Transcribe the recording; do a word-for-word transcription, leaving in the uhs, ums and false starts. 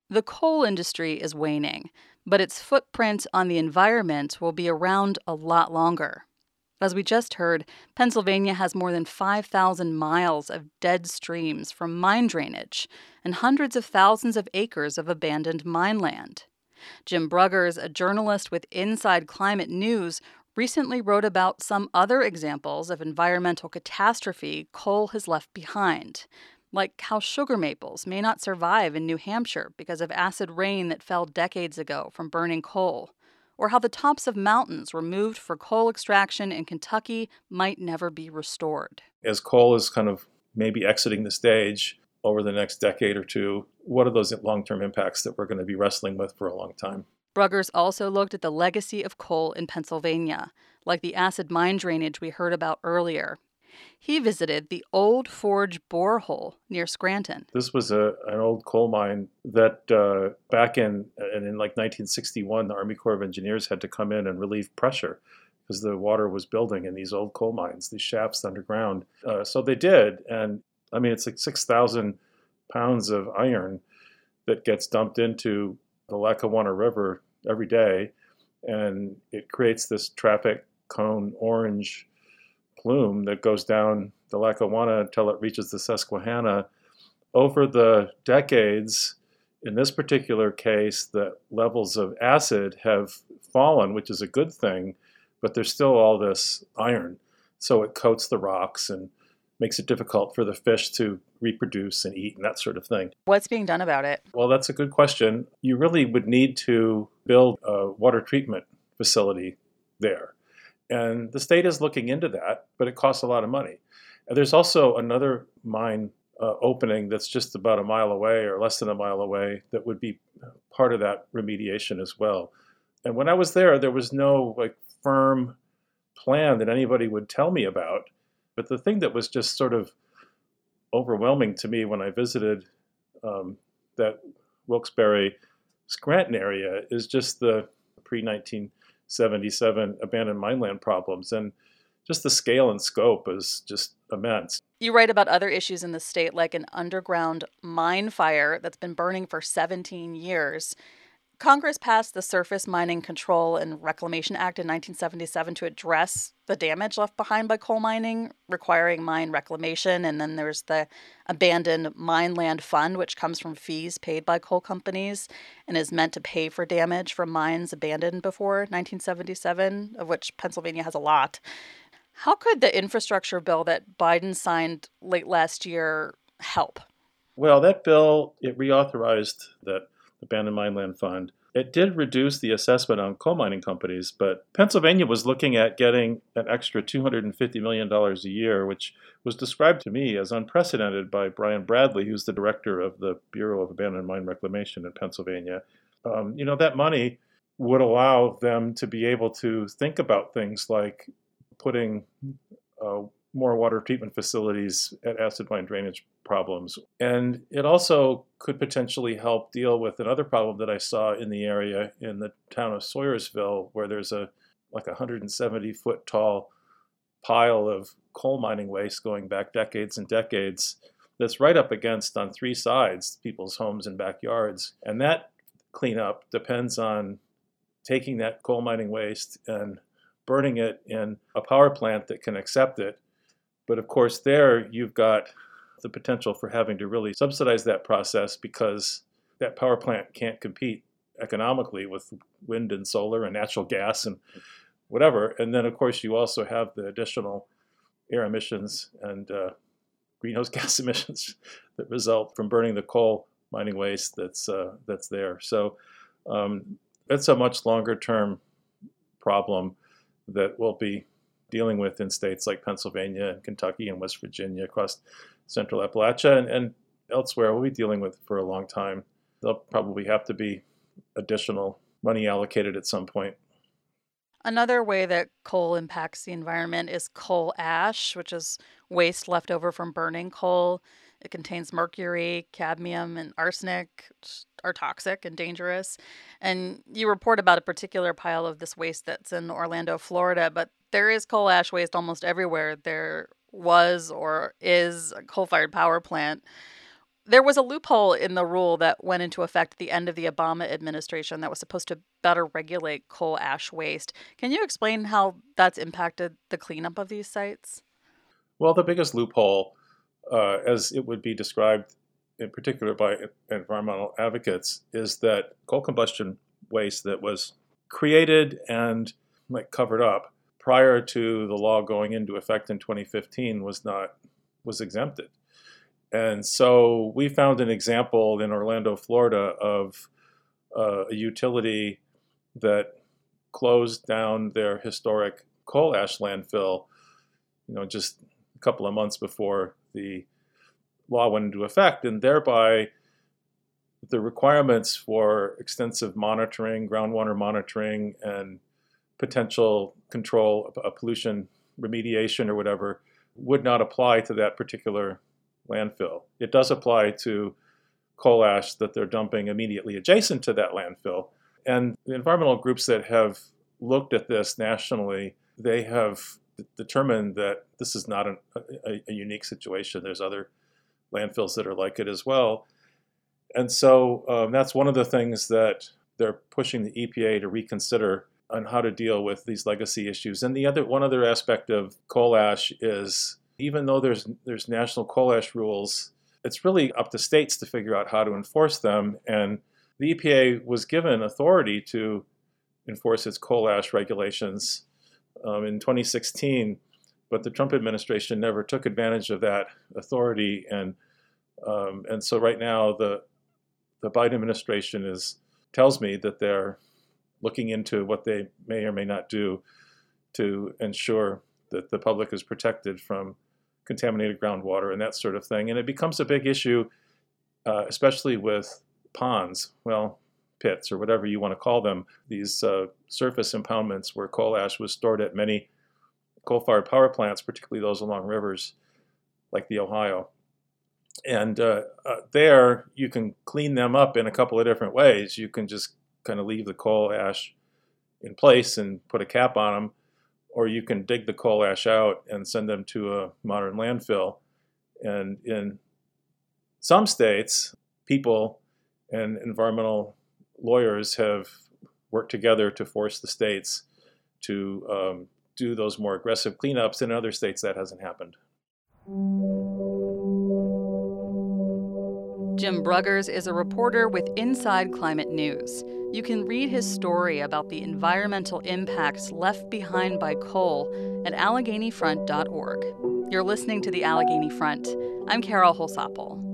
The coal industry is waning, but its footprint on the environment will be around a lot longer. As we just heard, Pennsylvania has more than five thousand miles of dead streams from mine drainage and hundreds of thousands of acres of abandoned mine land. Jim Bruggers, a journalist with Inside Climate News, recently wrote about some other examples of environmental catastrophe coal has left behind, like how sugar maples may not survive in New Hampshire because of acid rain that fell decades ago from burning coal, or how the tops of mountains removed for coal extraction in Kentucky might never be restored. As coal is kind of maybe exiting the stage over the next decade or two, what are those long-term impacts that we're going to be wrestling with for a long time? Bruggers also looked at the legacy of coal in Pennsylvania, like the acid mine drainage we heard about earlier. He visited the Old Forge borehole near Scranton. This was a, an old coal mine that uh, back in, and in like nineteen sixty-one, the Army Corps of Engineers had to come in and relieve pressure because the water was building in these old coal mines, these shafts underground. Uh, so they did. And I mean, it's like six thousand pounds of iron that gets dumped into the Lackawanna River every day. And it creates this traffic cone orange plume that goes down the Lackawanna until it reaches the Susquehanna. Over the decades, in this particular case, the levels of acid have fallen, which is a good thing, but there's still all this iron. So it coats the rocks and makes it difficult for the fish to reproduce and eat and that sort of thing. What's being done about it? Well, that's a good question. You really would need to build a water treatment facility there. And the state is looking into that, but it costs a lot of money. And there's also another mine uh, opening that's just about a mile away or less than a mile away that would be part of that remediation as well. And when I was there, there was no like firm plan that anybody would tell me about. But the thing that was just sort of overwhelming to me when I visited um, that Wilkes-Barre Scranton area is just the pre nineteen seventy-seven abandoned mine land problems, and just the scale and scope is just immense. You write about other issues in the state, like an underground mine fire that's been burning for seventeen years. Congress passed the Surface Mining Control and Reclamation Act in nineteen seventy-seven to address the damage left behind by coal mining, requiring mine reclamation. And then there's the Abandoned Mine Land Fund, which comes from fees paid by coal companies and is meant to pay for damage from mines abandoned before nineteen seventy-seven, of which Pennsylvania has a lot. How could the infrastructure bill that Biden signed late last year help? Well, that bill, it reauthorized that Abandoned Mine Land Fund. It did reduce the assessment on coal mining companies, but Pennsylvania was looking at getting an extra two hundred fifty million dollars a year, which was described to me as unprecedented by Brian Bradley, who's the director of the Bureau of Abandoned Mine Reclamation in Pennsylvania. Um, you know, that money would allow them to be able to think about things like putting uh, more water treatment facilities at acid mine drainage problems. And it also could potentially help deal with another problem that I saw in the area in the town of Sawyersville, where there's a like a one hundred seventy foot tall pile of coal mining waste going back decades and decades that's right up against on three sides people's homes and backyards. And that cleanup depends on taking that coal mining waste and burning it in a power plant that can accept it. But of course, there you've got the potential for having to really subsidize that process because that power plant can't compete economically with wind and solar and natural gas and whatever. And then, of course, you also have the additional air emissions and uh, greenhouse gas emissions that result from burning the coal mining waste that's uh, that's there. So um, it's a much longer term problem that we'll be dealing with in states like Pennsylvania and Kentucky and West Virginia, across central Appalachia and, and elsewhere. We'll be dealing with for a long time. There'll probably have to be additional money allocated at some point. Another way that coal impacts the environment is coal ash, which is waste left over from burning coal. It contains mercury, cadmium, and arsenic, which are toxic and dangerous. And you report about a particular pile of this waste that's in Orlando, Florida, but there is coal ash waste almost everywhere there was or is a coal-fired power plant. There was a loophole in the rule that went into effect at the end of the Obama administration that was supposed to better regulate coal ash waste. Can you explain how that's impacted the cleanup of these sites? Well, the biggest loophole, uh, as it would be described in particular by environmental advocates, is that coal combustion waste that was created and like covered up prior to the law going into effect in twenty fifteen was not was exempted. And so we found an example in Orlando, Florida, of uh, a utility that closed down their historic coal ash landfill, you know, just a couple of months before the law went into effect, and thereby the requirements for extensive monitoring, groundwater monitoring, and potential control of pollution remediation or whatever would not apply to that particular landfill. It does apply to coal ash that they're dumping immediately adjacent to that landfill. And the environmental groups that have looked at this nationally, they have determined that this is not an, a, a unique situation. There's other landfills that are like it as well. And so um, that's one of the things that they're pushing the E P A to reconsider on how to deal with these legacy issues. And the other one other aspect of coal ash is, even though there's there's national coal ash rules, it's really up to states to figure out how to enforce them. And the E P A was given authority to enforce its coal ash regulations um, in twenty sixteen, but the Trump administration never took advantage of that authority. And um, and so right now the the Biden administration is tells me that they're looking into what they may or may not do to ensure that the public is protected from contaminated groundwater and that sort of thing. And it becomes a big issue, uh, especially with ponds, well, pits or whatever you want to call them, these uh, surface impoundments where coal ash was stored at many coal-fired power plants, particularly those along rivers like the Ohio. And uh, uh, there you can clean them up in a couple of different ways. You can just kind of leave the coal ash in place and put a cap on them, or you can dig the coal ash out and send them to a modern landfill. And in some states, people and environmental lawyers have worked together to force the states to um, do those more aggressive cleanups. In other states, that hasn't happened. Jim Bruggers is a reporter with Inside Climate News. You can read his story about the environmental impacts left behind by coal at Allegheny Front dot org. You're listening to the Allegheny Front. I'm Carol Holsapple.